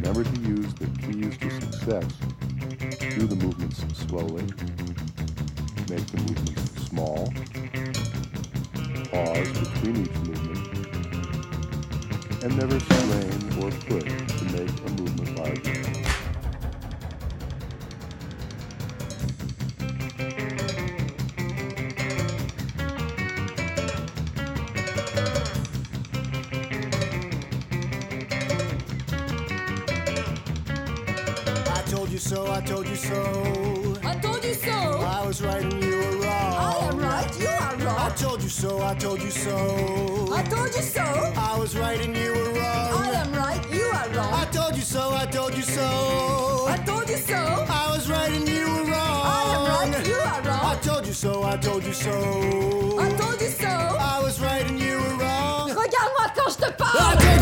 Remember to use the keys to success. Do the movements slowly. Make the movements small. Pause between each movement. And never strain or push to make a movement larger. I told you so, I told you so. I told you so. I was right and you were wrong. I am right, you are I wrong. told you so, I told you so. I told you so. I was right and you were wrong. I am right, you are I wrong. told you so, I told you so. I told you so. I was right and you were wrong. I am right, you are I wrong. told you so, I told you so. I told you so. I was right and you were wrong. Regarde-moi quand je te I parle. told